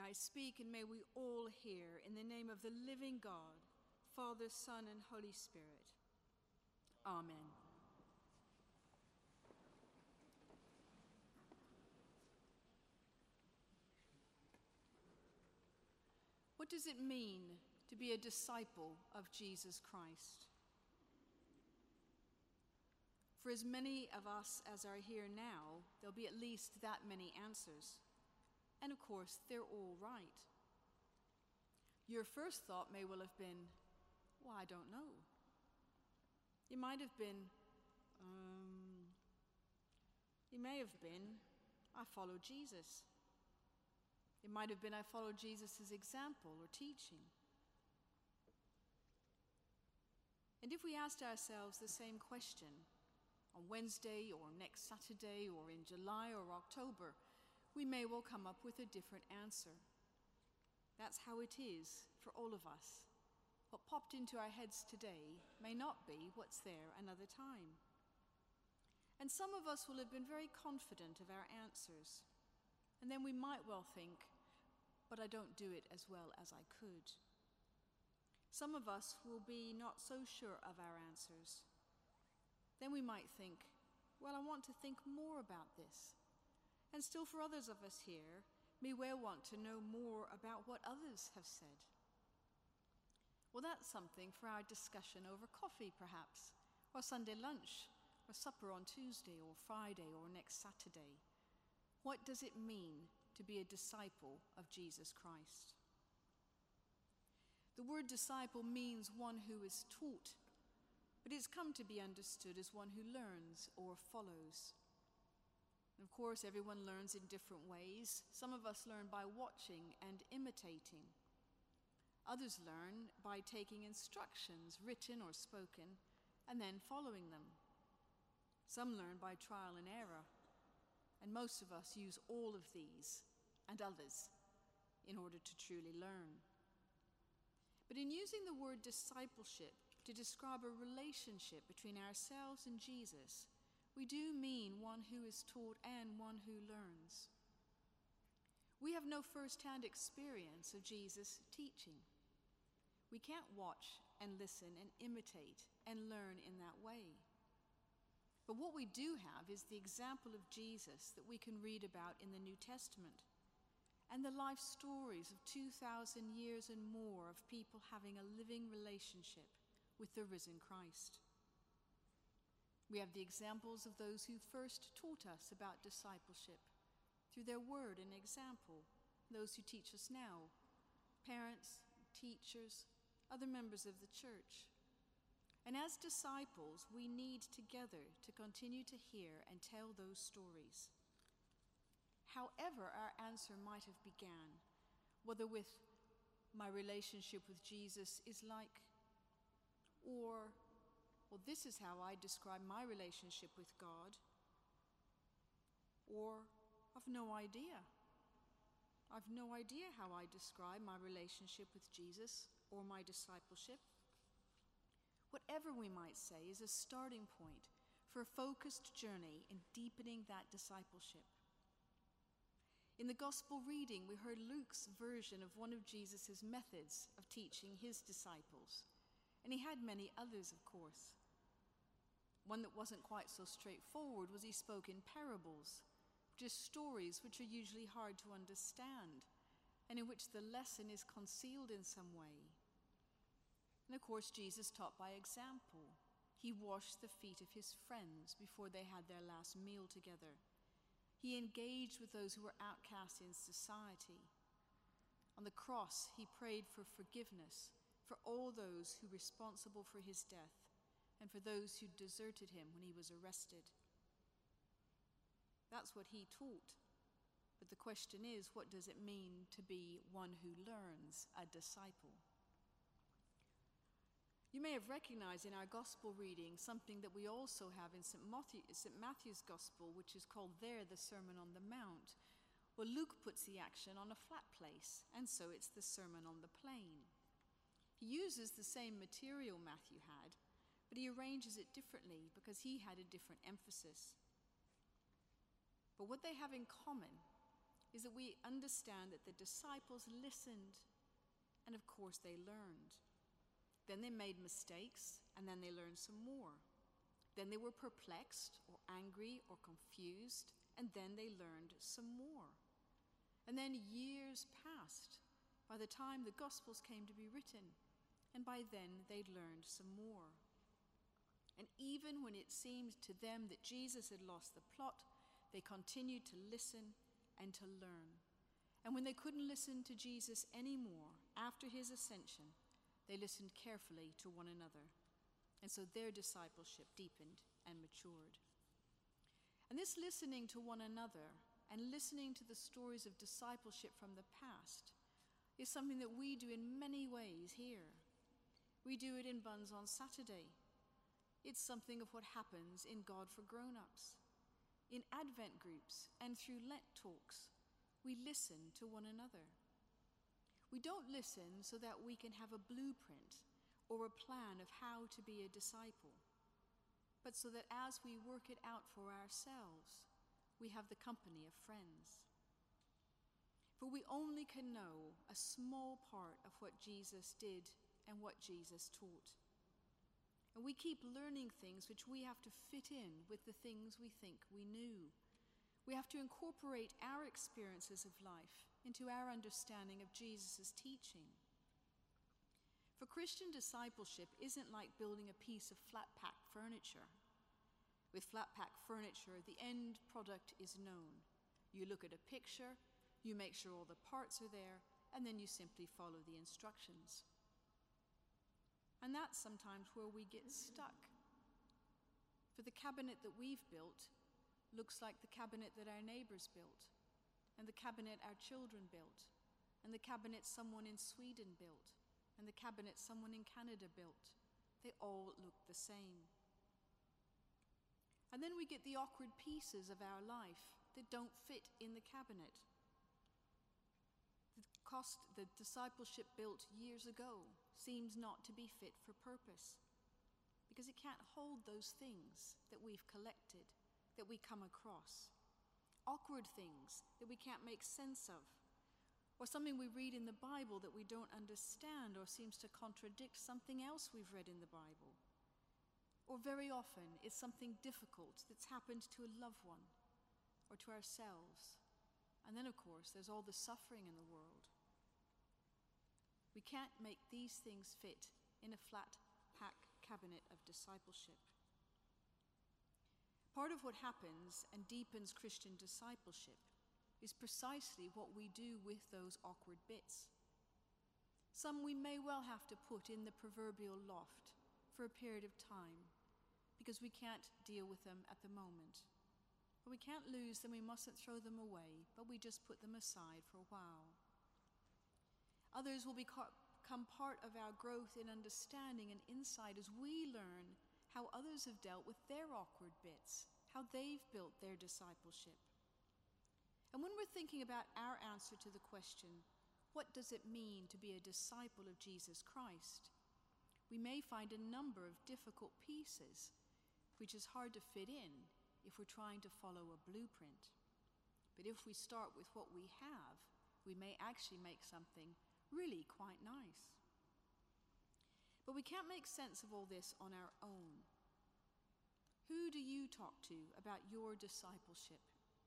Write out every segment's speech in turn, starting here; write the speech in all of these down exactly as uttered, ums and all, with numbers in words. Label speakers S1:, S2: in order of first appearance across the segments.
S1: I speak, and may we all hear, in the name of the living God, Father, Son, and Holy Spirit. Amen. What does it mean to be a disciple of Jesus Christ? For as many of us as are here now, there'll be at least that many answers. And of course, they're all right. Your first thought may well have been, well, I don't know. It might have been, um, it may have been, I follow Jesus. It might have been, I follow Jesus' example or teaching. And if we asked ourselves the same question on Wednesday or next Saturday or in July or October, we may well come up with a different answer. That's how it is for all of us. What popped into our heads today may not be what's there another time. And some of us will have been very confident of our answers. And then we might well think, but I don't do it as well as I could. Some of us will be not so sure of our answers. Then we might think, well, I want to think more about this. And still for others of us here, may well want to know more about what others have said. Well, that's something for our discussion over coffee, perhaps, or Sunday lunch, or supper on Tuesday or Friday or next Saturday. What does it mean to be a disciple of Jesus Christ? The word disciple means one who is taught, but it's come to be understood as one who learns or follows. And of course, everyone learns in different ways. Some of us learn by watching and imitating. Others learn by taking instructions, written or spoken, and then following them. Some learn by trial and error, and most of us use all of these and others in order to truly learn. But in using the word discipleship to describe a relationship between ourselves and Jesus, we do mean one who is taught and one who learns. We have no first-hand experience of Jesus' teaching. We can't watch and listen and imitate and learn in that way. But what we do have is the example of Jesus that we can read about in the New Testament, and the life stories of two thousand years and more of people having a living relationship with the risen Christ. We have the examples of those who first taught us about discipleship through their word and example, those who teach us now, parents, teachers, other members of the church. And as disciples, we need together to continue to hear and tell those stories. However our answer might have began, whether with my relationship with Jesus is like, or, well, this is how I describe my relationship with God, or I've no idea. I've no idea how I describe my relationship with Jesus or my discipleship. Whatever we might say is a starting point for a focused journey in deepening that discipleship. In the gospel reading, we heard Luke's version of one of Jesus' methods of teaching his disciples, and he had many others, of course. One that wasn't quite so straightforward was he spoke in parables, just stories which are usually hard to understand, and in which the lesson is concealed in some way. And of course, Jesus taught by example. He washed the feet of his friends before they had their last meal together. He engaged with those who were outcast in society. On the cross, he prayed for forgiveness for all those who were responsible for his death and for those who deserted him when he was arrested. That's what he taught. But the question is, what does it mean to be one who learns, a disciple? You may have recognized in our gospel reading something that we also have in Saint Matthew, Saint Matthew's gospel, which is called there the Sermon on the Mount. Well, Luke puts the action on a flat place, and so it's the Sermon on the Plain. He uses the same material Matthew had, but he arranges it differently because he had a different emphasis. But what they have in common, is that we understand that the disciples listened, and of course they learned. Then they made mistakes, and then they learned some more. Then they were perplexed, or angry, or confused, and then they learned some more. And then years passed by the time the Gospels came to be written, and by then they'd learned some more. And even when it seemed to them that Jesus had lost the plot, they continued to listen and to learn. And when they couldn't listen to Jesus anymore after his ascension, they listened carefully to one another. And so their discipleship deepened and matured. And this listening to one another and listening to the stories of discipleship from the past is something that we do in many ways here. We do it in Buns on Saturday. It's something of what happens in God for Grown-ups. In Advent groups and through Lent talks, we listen to one another. We don't listen so that we can have a blueprint or a plan of how to be a disciple, but so that as we work it out for ourselves, we have the company of friends. For we only can know a small part of what Jesus did and what Jesus taught. And we keep learning things which we have to fit in with the things we think we knew. We have to incorporate our experiences of life into our understanding of Jesus' teaching. For Christian discipleship isn't like building a piece of flat-pack furniture. With flat-pack furniture, the end product is known. You look at a picture, you make sure all the parts are there, and then you simply follow the instructions. And that's sometimes where we get stuck. For the cabinet that we've built looks like the cabinet that our neighbors built, and the cabinet our children built, and the cabinet someone in Sweden built, and the cabinet someone in Canada built. They all look the same. And then we get the awkward pieces of our life that don't fit in the cabinet. The cost, the discipleship built years ago seems not to be fit for purpose, because it can't hold those things that we've collected, that we come across. Awkward things that we can't make sense of, or something we read in the Bible that we don't understand or seems to contradict something else we've read in the Bible. Or very often it's something difficult that's happened to a loved one or to ourselves. And then, of course, there's all the suffering in the world. We can't make these things fit in a flat pack cabinet of discipleship. Part of what happens and deepens Christian discipleship is precisely what we do with those awkward bits. Some we may well have to put in the proverbial loft for a period of time because we can't deal with them at the moment. When we can't lose them, we mustn't throw them away, but we just put them aside for a while. Others will become part of our growth in understanding and insight as we learn how others have dealt with their awkward bits, how they've built their discipleship. And when we're thinking about our answer to the question, what does it mean to be a disciple of Jesus Christ? We may find a number of difficult pieces, which is hard to fit in if we're trying to follow a blueprint. But if we start with what we have, we may actually make something really quite nice. But we can't make sense of all this on our own. Who do you talk to about your discipleship?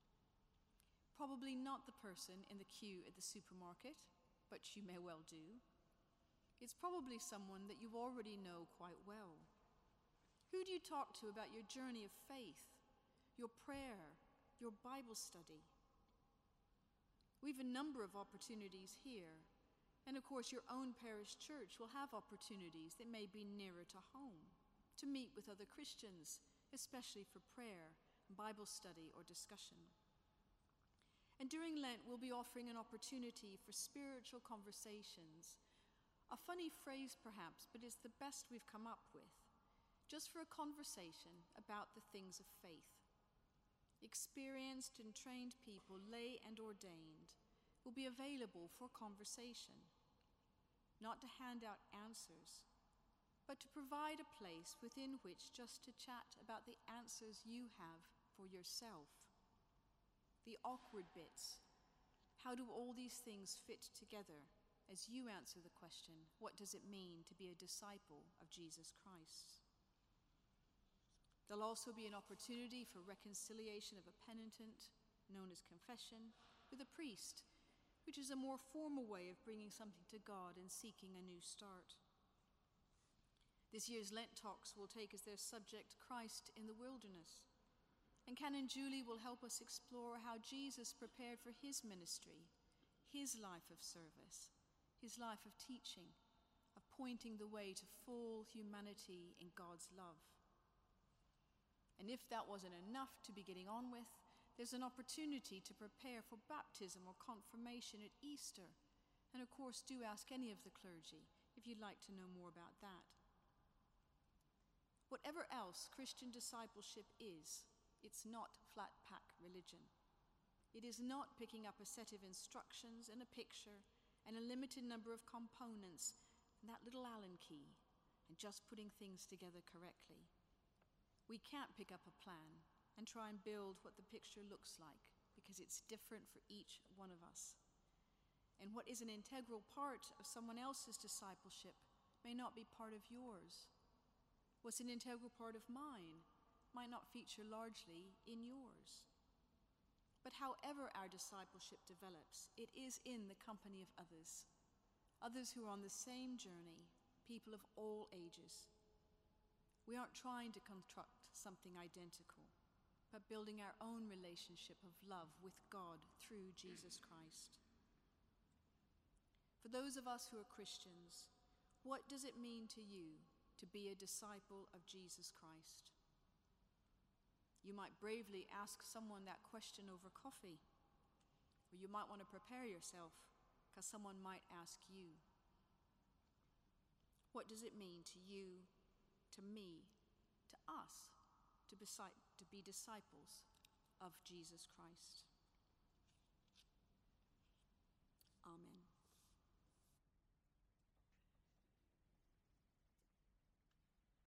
S1: Probably not the person in the queue at the supermarket, but you may well do. It's probably someone that you already know quite well. Who do you talk to about your journey of faith, your prayer, your Bible study? We have a number of opportunities here, and of course your own parish church will have opportunities that may be nearer to home, to meet with other Christians, especially for prayer, Bible study, or discussion. And during Lent, we'll be offering an opportunity for spiritual conversations. A funny phrase perhaps, but it's the best we've come up with, just for a conversation about the things of faith. Experienced and trained people, lay and ordained, will be available for conversation, not to hand out answers, but to provide a place within which just to chat about the answers you have for yourself, the awkward bits, How do all these things fit together as you answer the question, what does it mean to be a disciple of Jesus Christ? There'll also be an opportunity for reconciliation of a penitent, known as confession, with a priest, which is a more formal way of bringing something to God and seeking a new start. This year's Lent talks will take as their subject Christ in the wilderness, and Canon Julie will help us explore how Jesus prepared for his ministry, his life of service, his life of teaching, of pointing the way to full humanity in God's love. And if that wasn't enough to be getting on with, there's an opportunity to prepare for baptism or confirmation at Easter. And of course, do ask any of the clergy if you'd like to know more about that. Whatever else Christian discipleship is, it's not flat-pack religion. It is not picking up a set of instructions and a picture and a limited number of components and that little Allen key and just putting things together correctly. We can't pick up a plan and try and build what the picture looks like because it's different for each one of us. And what is an integral part of someone else's discipleship may not be part of yours. What's an integral part of mine might not feature largely in yours. But however our discipleship develops, it is in the company of others, others who are on the same journey, people of all ages. We aren't trying to construct something identical, but building our own relationship of love with God through Jesus Christ. For those of us who are Christians, what does it mean to you to be a disciple of Jesus Christ? You might bravely ask someone that question over coffee, or you might want to prepare yourself because someone might ask you. What does it mean to you, to me, to us, to, besi- to be disciples of Jesus Christ?